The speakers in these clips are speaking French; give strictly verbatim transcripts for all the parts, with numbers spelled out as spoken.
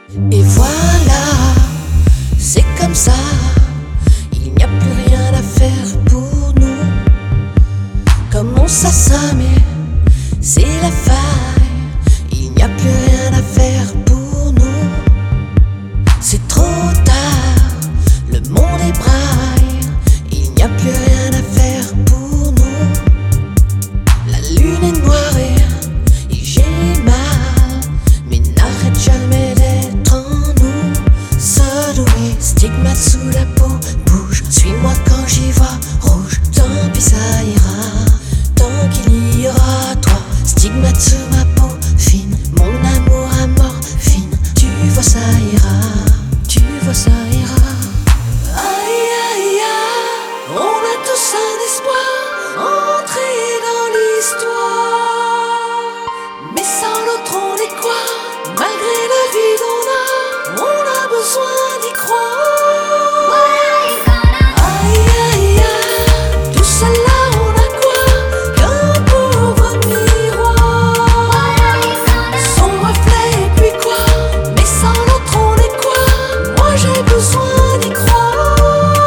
Et voilà, c'est comme ça, il n'y a plus rien à faire pour nous. Comme on s'assomme, c'est la faille, il n'y a plus rien à faire pour nous. C'est trop tard, le monde est braille, il n'y a plus rien à faire pour nous. La lune est noire et j'ai mal, mais n'arrête jamais d'être en nous. Seul, oui, stigmate sous la peau, bouge, suis-moi quand j'y vois rouge. Tant pis, ça ira, tant qu'il y aura toi. Stigmate sous ma peau fine, mon amour à morphine. Tu vois, ça ira, tu vois, ça ira. Aïe, aïe, aïe, on a tous un espoir, entrer dans l'histoire. Mais sans l'autre on est quoi? Malgré le vide on a, on a besoin d'y croire. Aïe, aïe, aïe, tout seul là on a quoi? Qu'un pauvre miroir, son reflet et puis quoi? Mais sans l'autre on est quoi? Moi j'ai besoin d'y croire.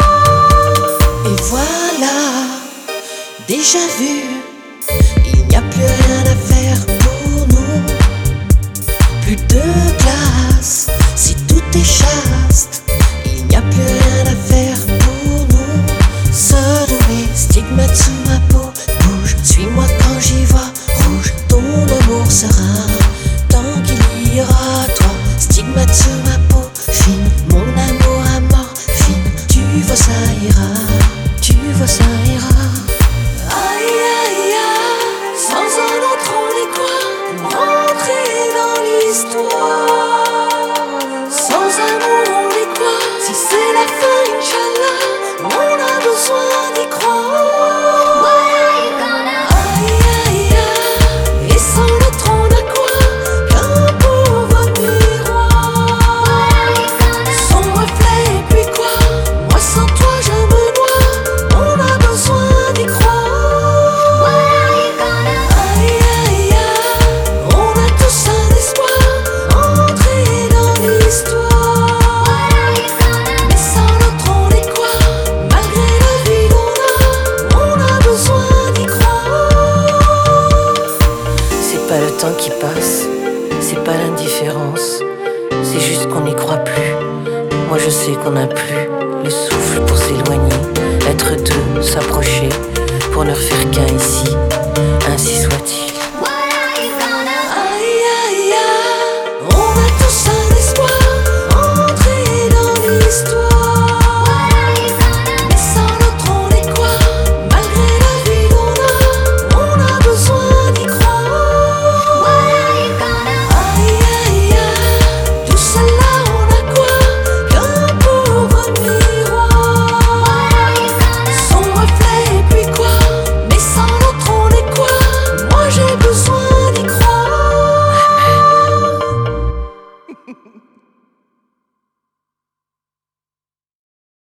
Et voilà, déjà vu, il n'y a plus rien à faire pour nous. Plus de glace, si tout est chaste, il n'y a plus rien à faire pour nous. Seul, oui, stigmate sous ma peau, bouge, suis-moi quand j'y vois rouge. Ton amour sera, tant qu'il y aura toi. Stigmate sous ma peau fine, mon amour à morphine. Tu vois, ça ira, tu vois, ça ira. Aïe, aïe, aïe, sans un autre on est quoi? Rentrer dans l'histoire. Sans amour on est quoi? Si c'est la fin, Inch'Allah, on a besoin d'y croire. Aïe, aïe, aïe, et sans l'autre on a quoi? Qu'un pauvre miroir, son reflet et puis quoi? Moi sans toi je me noie, on a besoin d'y croire. Aïe, aïe, aïe, on a tous un espoir, entrer dans l'histoire. Mais sans l'autre on est quoi? Malgré le vide on a, on a besoin d'y croire. C'est pas le temps qui passe, c'est pas l'indifférence, c'est juste qu'on n'y croit plus. Moi je sais qu'on n'a plus le souffle pour s'éloigner, être deux, s'approcher, pour ne refaire qu'un ici, ainsi soit-il.